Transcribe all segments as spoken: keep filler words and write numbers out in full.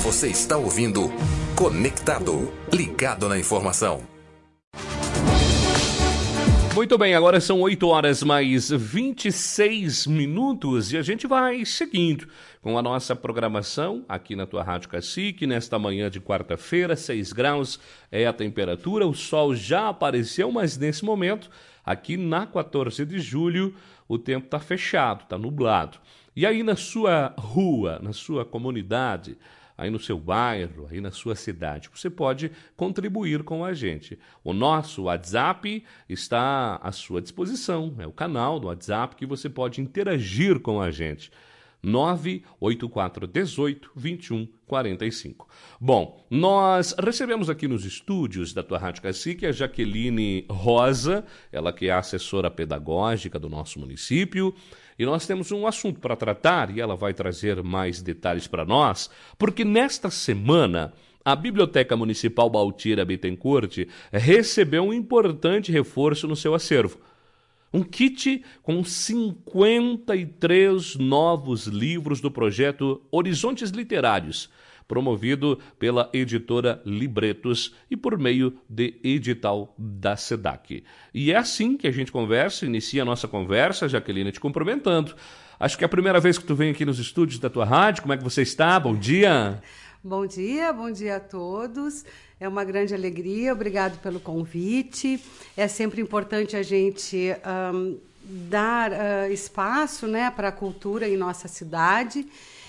Você está ouvindo Conectado, ligado na informação. Muito bem, agora são oito horas mais vinte e seis minutos e a gente vai seguindo com a nossa programação aqui na tua Rádio Cacique, nesta manhã de quarta-feira, seis graus é a temperatura, o sol já apareceu, mas nesse momento, aqui na quatorze de julho, o tempo está fechado, está nublado. E aí na sua rua, na sua comunidade, aí no seu bairro, aí na sua cidade, você pode contribuir com a gente. O nosso WhatsApp está à sua disposição, é o canal do WhatsApp que você pode interagir com a gente. nove oito quatro um oito, dois um quatro cinco. Bom, nós recebemos aqui nos estúdios da tua Rádio Cacique a Jaqueline Rosa, ela que é a assessora pedagógica do nosso município, e nós temos um assunto para tratar e ela vai trazer mais detalhes para nós, porque nesta semana a Biblioteca Municipal Baltira Bittencourt recebeu um importante reforço no seu acervo. Um kit com cinquenta e três novos livros do projeto Horizontes Literários, promovido pela editora Libretos e por meio de edital da SEDAC. E é assim que a gente conversa, inicia a nossa conversa, Jaqueline, te cumprimentando. Acho que é a primeira vez que tu vem aqui nos estúdios da tua rádio. Como é que você está? Bom dia! Bom dia, bom dia a todos. É uma grande alegria, obrigado pelo convite. É sempre importante a gente um, dar uh, espaço, né, para a cultura em nossa cidade.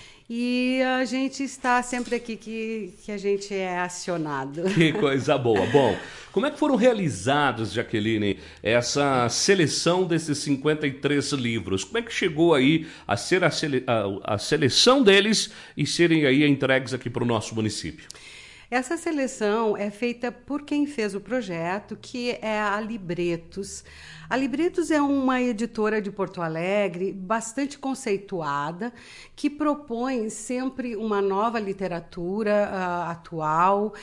E a gente está sempre aqui que, que a gente é acionado. Que coisa boa. Bom, como é que foram realizados, Jaqueline, essa seleção desses cinquenta e três livros? Como é que chegou aí a ser a, sele, a, a seleção deles e serem aí entregues aqui para o nosso município? Essa seleção é feita por quem fez o projeto, que é a Libretos. A Libretos é uma editora de Porto Alegre bastante conceituada, que propõe sempre uma nova literatura uh, atual,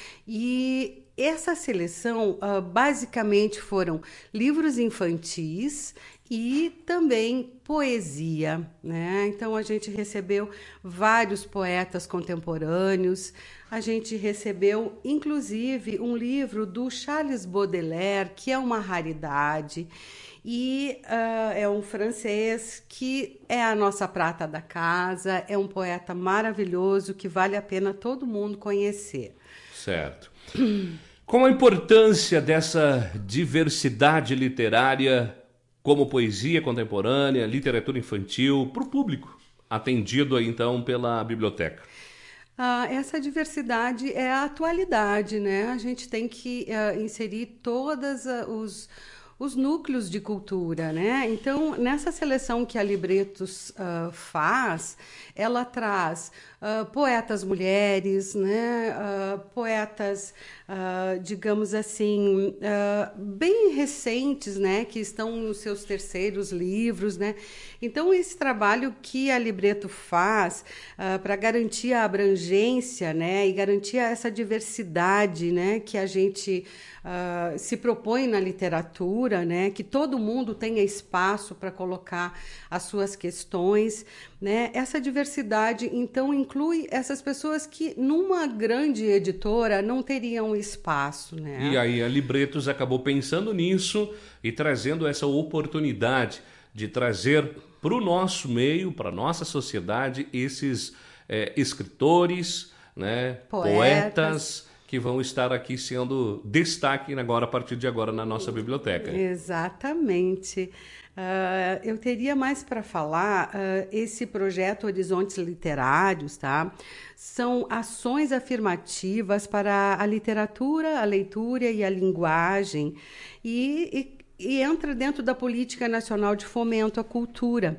e essa seleção uh, basicamente foram livros infantis e também poesia, né? Então a gente recebeu vários poetas contemporâneos, a gente recebeu inclusive um livro do Charles Baudelaire, que é uma raridade, e uh, é um francês que é a nossa prata da casa, é um poeta maravilhoso que vale a pena todo mundo conhecer. Certo. Qual a importância dessa diversidade literária como poesia contemporânea, literatura infantil, para o público, atendido aí, então pela biblioteca? Ah, essa diversidade é a atualidade, né? A gente tem que uh, inserir todos uh, os, os núcleos de cultura, né? Então, nessa seleção que a Libretos uh, faz, ela traz uh, poetas mulheres, né? Uh, poetas, uh, digamos assim, uh, bem recentes, né? Que estão nos seus terceiros livros, né? Então, esse trabalho que a Libreto faz uh, para garantir a abrangência, né? E garantir essa diversidade, né? Que a gente uh, se propõe na literatura, né? Que todo mundo tenha espaço para colocar as suas questões, né? Essa diversidade, então, inclui essas pessoas que numa grande editora não teriam espaço, né? E aí a Libretos acabou pensando nisso e trazendo essa oportunidade de trazer para o nosso meio, para a nossa sociedade, esses é, escritores, né, poetas. poetas, que vão estar aqui sendo destaque agora, a partir de agora, na nossa biblioteca. Exatamente. Uh, eu teria mais para falar, uh, esse projeto Horizontes Literários, tá? São ações afirmativas para a literatura, a leitura e a linguagem, e, e E entra dentro da Política Nacional de Fomento à Cultura,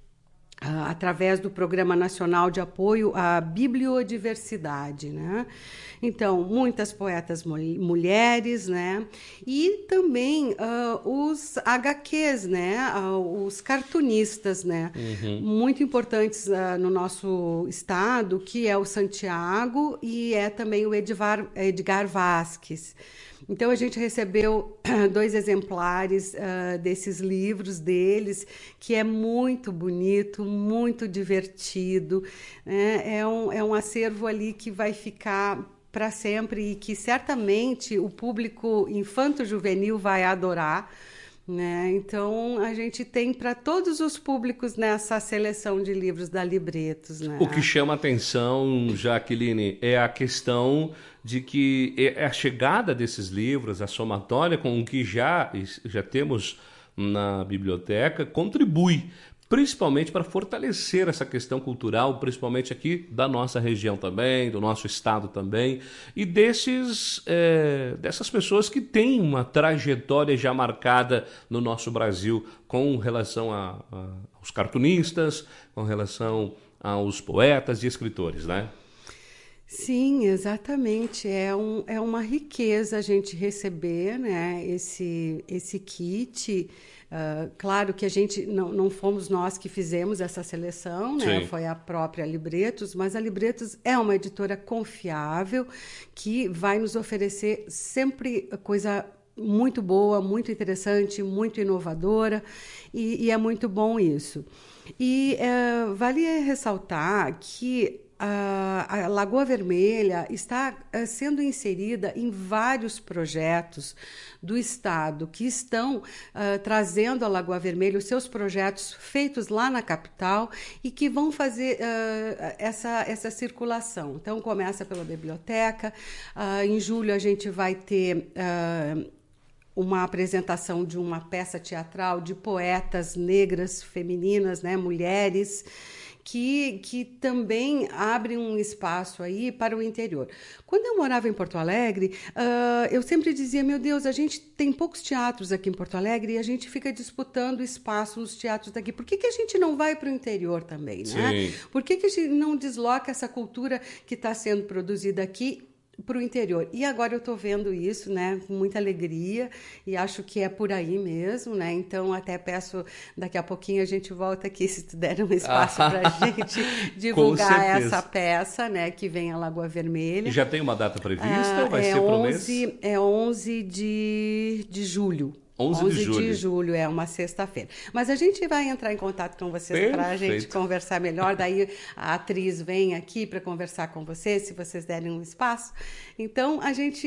uh, através do Programa Nacional de Apoio à Bibliodiversidade, né? Então, muitas poetas mulheres, né? E também uh, os agá quês, né? Uh, os cartunistas, né? Uhum. Muito importantes uh, no nosso estado, que é o Santiago e é também o Edvar, Edgar Vasques. Então, a gente recebeu dois exemplares uh, desses livros deles, que é muito bonito, muito divertido, né? É um, é um acervo ali que vai ficar para sempre e que certamente o público infanto-juvenil vai adorar, né? Então, a gente tem para todos os públicos nessa seleção de livros da Libretos, né? O que chama atenção, Jaqueline, é a questão de que a chegada desses livros, a somatória com o que já, já temos na biblioteca, contribui principalmente para fortalecer essa questão cultural, principalmente aqui da nossa região também, do nosso estado também, e desses, é, dessas pessoas que têm uma trajetória já marcada no nosso Brasil com relação a, a, aos cartunistas, com relação aos poetas e escritores, né? Sim, exatamente. É, um, é uma riqueza a gente receber, né, esse, esse kit. Uh, claro que a gente não, não fomos nós que fizemos essa seleção, né? Foi a própria Libretos, mas a Libretos é uma editora confiável que vai nos oferecer sempre coisa muito boa, muito interessante, muito inovadora, e, e é muito bom isso. E uh, vale ressaltar que a Lagoa Vermelha está sendo inserida em vários projetos do Estado que estão uh, trazendo a Lagoa Vermelha, os seus projetos feitos lá na capital e que vão fazer uh, essa, essa circulação. Então, começa pela biblioteca, uh, em julho a gente vai ter uh, uma apresentação de uma peça teatral de poetas negras, femininas, né, mulheres, Que, que também abre um espaço aí para o interior. Quando eu morava em Porto Alegre, uh, eu sempre dizia, meu Deus, a gente tem poucos teatros aqui em Porto Alegre e a gente fica disputando espaço nos teatros daqui. Por que, que a gente não vai para o interior também, né? Sim. Por que, que a gente não desloca essa cultura que está sendo produzida aqui para o interior? E agora eu estou vendo isso, né, com muita alegria, e acho que é por aí mesmo, né? Então até peço, daqui a pouquinho a gente volta aqui, se tu der um espaço para a gente divulgar essa peça, né, que vem a Lagoa Vermelha. E já tem uma data prevista? Ah, vai é ser pro onze, mês? É onze de, de julho. onze de julho. onze de julho, é uma sexta-feira. Mas a gente vai entrar em contato com vocês para a gente conversar melhor. Daí a atriz vem aqui para conversar com vocês, se vocês derem um espaço. Então, a gente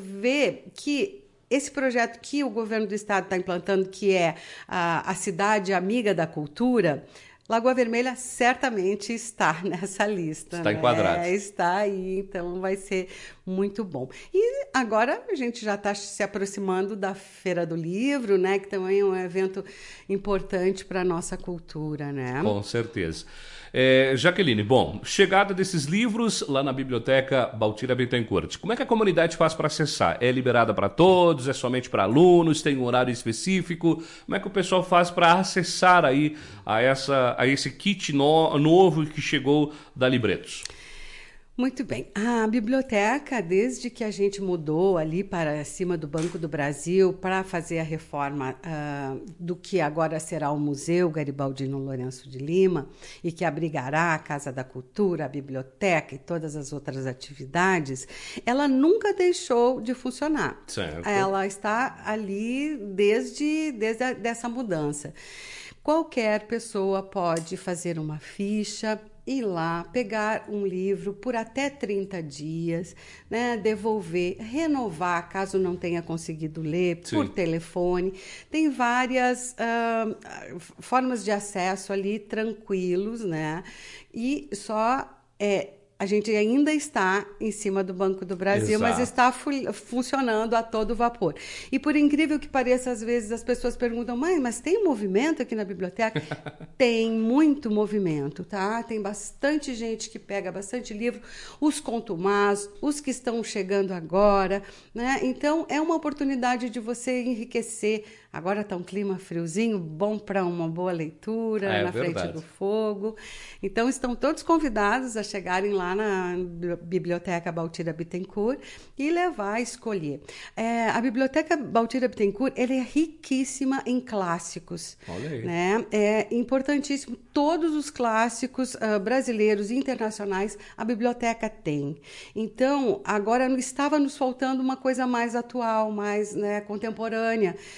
vê que esse projeto que o governo do estado está implantando, que é a, a cidade amiga da cultura, Lagoa Vermelha certamente está nessa lista. Está né? enquadrado. É, está aí, então vai ser muito bom. E agora a gente já está se aproximando da Feira do Livro, né? Que também é um evento importante para a nossa cultura, né? Com certeza. É, Jaqueline, bom, chegada desses livros lá na Biblioteca Baltira Bittencourt, como é que a comunidade faz para acessar? É liberada para todos? É somente para alunos? Tem um horário específico? Como é que o pessoal faz para acessar aí a, essa, a esse kit no, novo que chegou da Libretos? Muito bem. A biblioteca, desde que a gente mudou ali para cima do Banco do Brasil para fazer a reforma uh, do que agora será o Museu Garibaldino Lourenço de Lima e que abrigará a Casa da Cultura, a biblioteca e todas as outras atividades, ela nunca deixou de funcionar. Certo. Ela está ali desde, desde a, dessa mudança. Qualquer pessoa pode fazer uma ficha, ir lá, pegar um livro por até trinta dias, né, devolver, renovar, caso não tenha conseguido ler, Sim. por telefone. Tem várias uh, formas de acesso ali, tranquilos, né? E só é... A gente ainda está em cima do Banco do Brasil, Exato. Mas está fu- funcionando a todo vapor. E por incrível que pareça, às vezes as pessoas perguntam, mãe, mas tem movimento aqui na biblioteca? Tem muito movimento, tá? Tem bastante gente que pega bastante livro, os contumaz, os que estão chegando agora, né? Então, é uma oportunidade de você enriquecer. Agora está um clima friozinho, bom para uma boa leitura, é, na verdade. Frente do fogo. Então, estão todos convidados a chegarem lá na Biblioteca Baltira Bittencourt e levar a escolher. É, a Biblioteca Baltira Bittencourt, ela é riquíssima em clássicos. Olha aí. Né? É importantíssimo. Todos os clássicos uh, brasileiros e internacionais a biblioteca tem. Então, agora estava nos faltando uma coisa mais atual, mais, né, contemporânea. E agora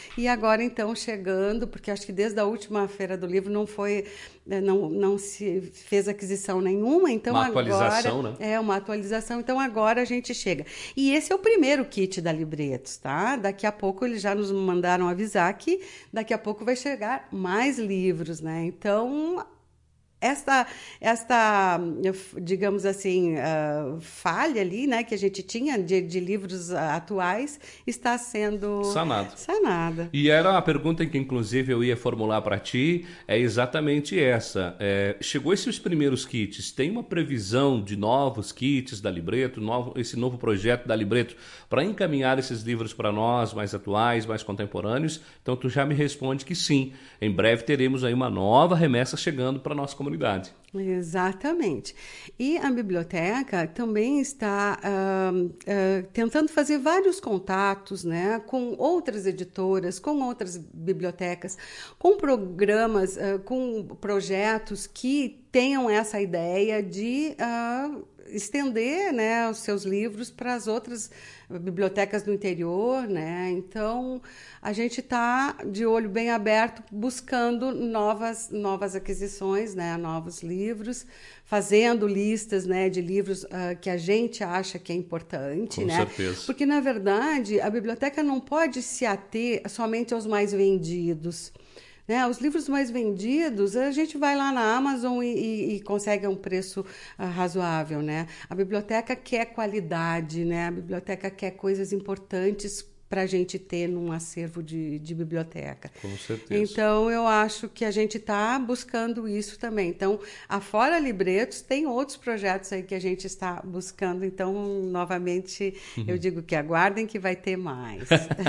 agora, então, chegando, porque acho que desde a última Feira do Livro não foi, não, não se fez aquisição nenhuma, então uma agora... atualização, né? É, uma atualização, então agora a gente chega. E esse é o primeiro kit da Libretos, tá? Daqui a pouco eles já nos mandaram avisar que daqui a pouco vai chegar mais livros, né? Então... Esta, esta, digamos assim, uh, falha ali, né, que a gente tinha de, de livros atuais, está sendo sanado. sanada. E era a pergunta que, inclusive, eu ia formular para ti, é exatamente essa. É, chegou esses primeiros kits, tem uma previsão de novos kits da Libreto, novo, esse novo projeto da Libreto, para encaminhar esses livros para nós, mais atuais, mais contemporâneos? Então, tu já me responde que sim. Em breve teremos aí uma nova remessa chegando para a nossa comunidade. Exatamente. E a biblioteca também está uh, uh, tentando fazer vários contatos, né, com outras editoras, com outras bibliotecas, com programas, uh, com projetos que tenham essa ideia de uh, estender, né, os seus livros para as outras bibliotecas do interior, né? Então a gente está de olho bem aberto, buscando novas novas aquisições, né? Novos livros, fazendo listas, né, de livros uh, que a gente acha que é importante, com né? certeza. Porque na verdade a biblioteca não pode se ater somente aos mais vendidos. Né? Os livros mais vendidos, a gente vai lá na Amazon e, e, e consegue um preço uh, razoável, né? A biblioteca quer qualidade, né? A biblioteca quer coisas importantes para a gente ter num acervo de, de biblioteca. Com certeza. Então, eu acho que a gente está buscando isso também. Então, afora Libretos, tem outros projetos aí que a gente está buscando. Então, novamente, uhum. eu digo que aguardem que vai ter mais.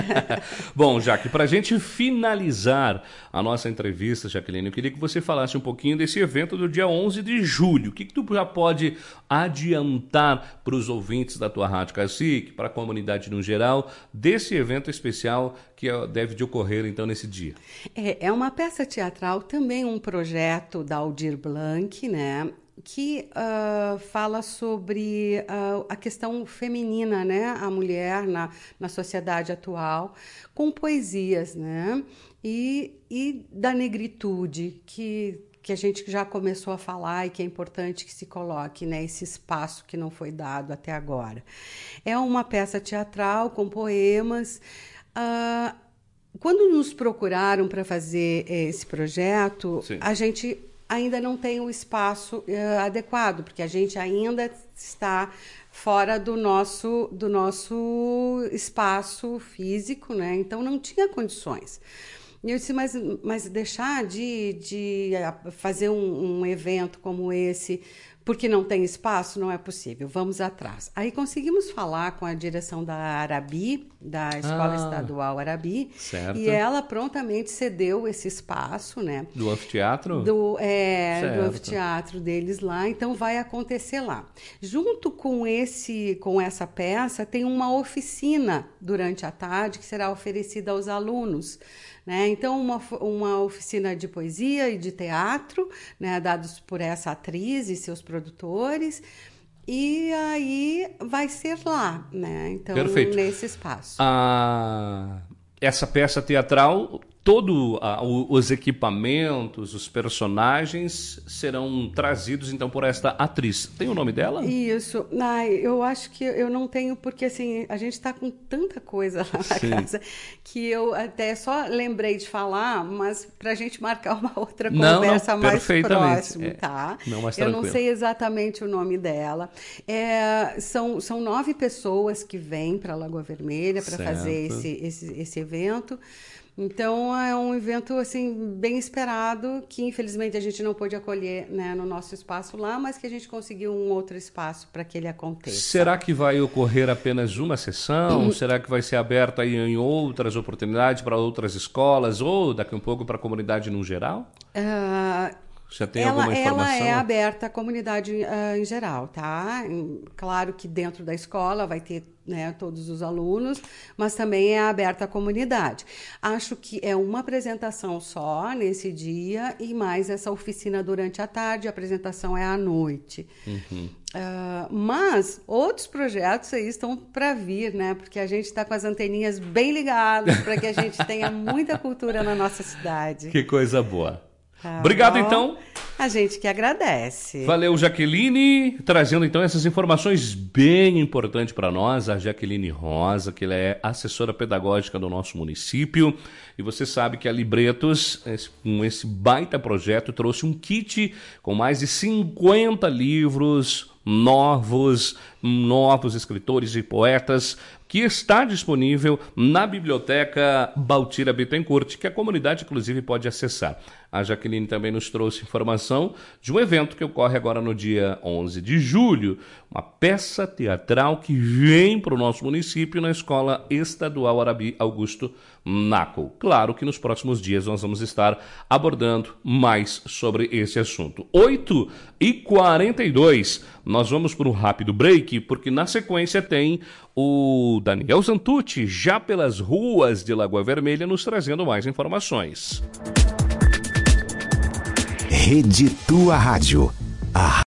Bom, Jaque, para a gente finalizar a nossa entrevista, Jaqueline, eu queria que você falasse um pouquinho desse evento do dia onze de julho. O que, que tu já pode adiantar para os ouvintes da tua Rádio Cacique, para a comunidade no geral, desse evento especial que deve de ocorrer, então, nesse dia? É, é uma peça teatral, também um projeto da Aldir Blanc, né? Que uh, fala sobre uh, a questão feminina, né? A mulher na, na sociedade atual, com poesias, né? E, e da negritude, que... que a gente já começou a falar e que é importante que se coloque, né, esse espaço que não foi dado até agora. É uma peça teatral com poemas. Uh, quando nos procuraram para fazer esse projeto, Sim. a gente ainda não tem o espaço uh, adequado, porque a gente ainda está fora do nosso, do nosso espaço físico, né? Então não tinha condições. E eu disse, mas, mas deixar de, de fazer um, um evento como esse porque não tem espaço, não é possível, vamos atrás. Aí conseguimos falar com a direção da Arabi, da Escola ah, Estadual Arabi, certo. E ela prontamente cedeu esse espaço, né? Do anfiteatro? Do, é, do anfiteatro deles lá, então vai acontecer lá. Junto com, esse, com essa peça, tem uma oficina durante a tarde que será oferecida aos alunos, né? Então, uma, uma oficina de poesia e de teatro, né, dados por essa atriz e seus produtores, e aí vai ser lá, né? Então, Perfeito. Nesse espaço. Ah, essa peça teatral, todos ah, os equipamentos, os personagens serão trazidos, então, por esta atriz. Tem o nome dela? Isso. Ai, eu acho que eu não tenho, porque assim, a gente está com tanta coisa lá na Sim. casa que eu até só lembrei de falar, mas para a gente marcar uma outra conversa não, não, mais próxima, é, tá? Não, mais eu tranquilo. não sei exatamente o nome dela. É, são, são nove pessoas que vêm para a Lagoa Vermelha para fazer esse, esse, esse evento. Então, é um evento, assim, bem esperado, que infelizmente a gente não pôde acolher, né, no nosso espaço lá, mas que a gente conseguiu um outro espaço para que ele aconteça. Será que vai ocorrer apenas uma sessão? Será que vai ser aberto aí em outras oportunidades para outras escolas ou daqui a um pouco para a comunidade no geral? Uh, Já tem ela, alguma informação? Ela é aberta à comunidade uh, em geral, tá? Claro que dentro da escola vai ter, né, todos os alunos, mas também é aberta à comunidade. Acho que é uma apresentação só nesse dia e mais essa oficina durante a tarde, a apresentação é à noite. Uhum. Uh, mas outros projetos aí estão para vir, né? Porque a gente está com as anteninhas bem ligadas para que a gente tenha muita cultura na nossa cidade. Que coisa boa. Tá Obrigado, bom? então. A gente que agradece. Valeu, Jaqueline, trazendo então essas informações bem importantes para nós. A Jaqueline Rosa, que ela é assessora pedagógica do nosso município. E você sabe que a Libretos, com esse baita projeto, trouxe um kit com mais de cinquenta livros novos, novos escritores e poetas, que está disponível na Biblioteca Baltira Bittencourt, que a comunidade, inclusive, pode acessar. A Jaqueline também nos trouxe informação de um evento que ocorre agora no dia onze de julho, uma peça teatral que vem para o nosso município na Escola Estadual Arabi Augusto Naco. Claro que nos próximos dias nós vamos estar abordando mais sobre esse assunto. oito e quarenta e dois, nós vamos para um rápido break, porque na sequência tem o Daniel Zantucci, já pelas ruas de Lagoa Vermelha, nos trazendo mais informações. Rede Tua Rádio. A